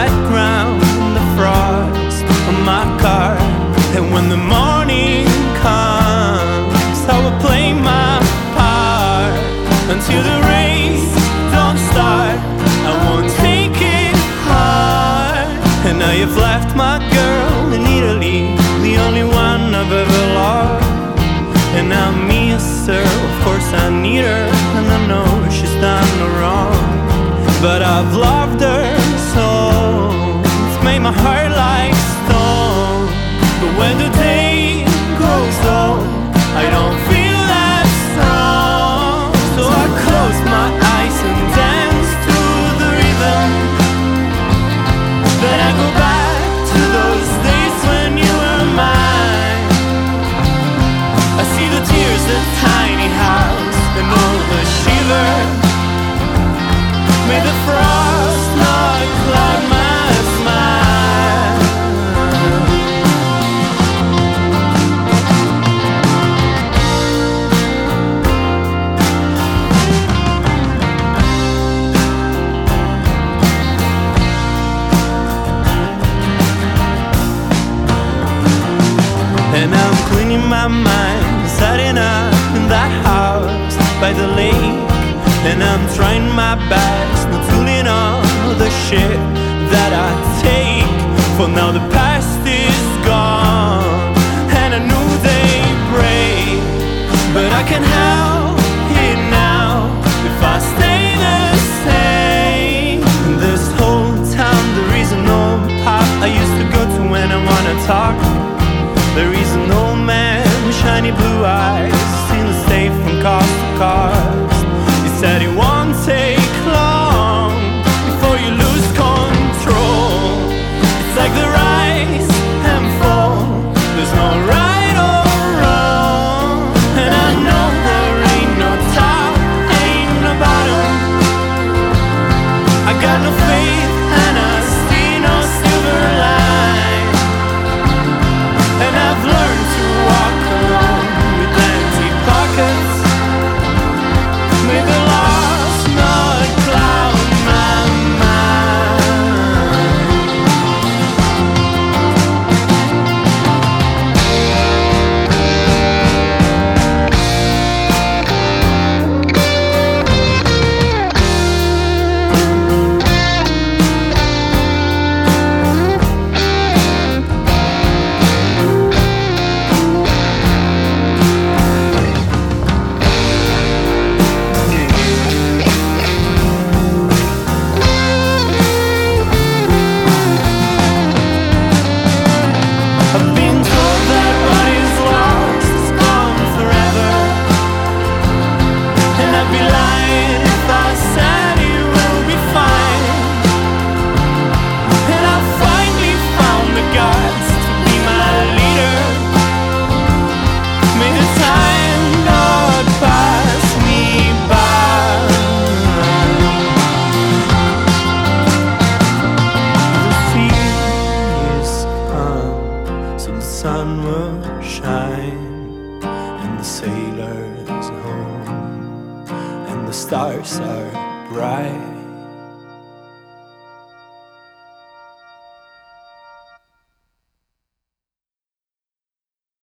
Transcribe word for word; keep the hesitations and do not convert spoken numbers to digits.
wet ground, the frost on my car. And when the morning comes, I will play my part until the race don't start. I won't take it hard. And now you've left my girl in Italy, the only one I've ever loved. And I miss her, of course I need her, and I know she's done no wrong. But I've loved her so, it's made my heart like stone. But when the day goes on, I don't feel that strong. So I close my eyes and dance to the rhythm. Then I go back to those days when you were mine. I see the tears, the tiny house, and all the shiver. May the frost not cloud my smile. And I'm cleaning my mind, setting up in that house by the lake. And I'm trying my best not to lean on the shit that I take. For now the past is gone and a new day breaks. But I can help it now if I stay the same. In this whole town there is an old pub I used to go to when I wanna talk. There is an old man with shiny blue eyes, still safe from cost to cost. He said it won't take long before you lose control. It's like the rise and fall, there's no right or wrong. And I know there ain't no top, ain't no bottom. I got no faith and I see no silver line. And I've learned to walk alone with empty pockets. May the loss not cloud my sun will shine, and the sailors home, and the stars are bright.